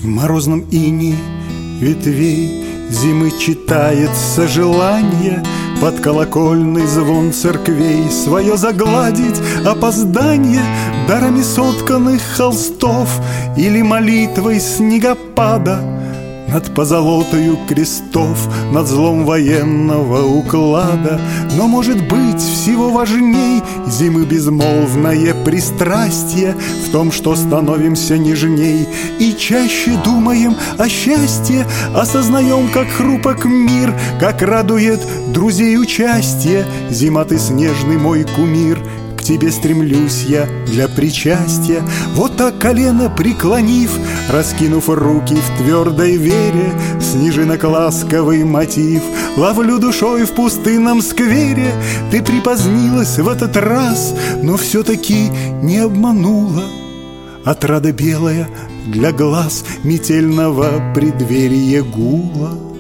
В морозном инии ветвей зимы читается желание под колокольный звон церквей свое загладить опоздание дарами сотканных холстов или молитвой снегопада над позолотою крестов, над злом военного уклада. Но, может быть, всего важней зимы безмолвное пристрастие в том, что становимся нежней и чаще думаем о счастье, осознаем, как хрупок мир, как радует друзей участие. Зима, ты снежный мой кумир, к тебе стремлюсь я для причастия. Вот так, колено преклонив, раскинув руки в твердой вере, снежинок ласковый мотив ловлю душой в пустынном сквере. Ты припозднилась в этот раз, но все-таки не обманула. Отрада белая для глаз метельного преддверия гула.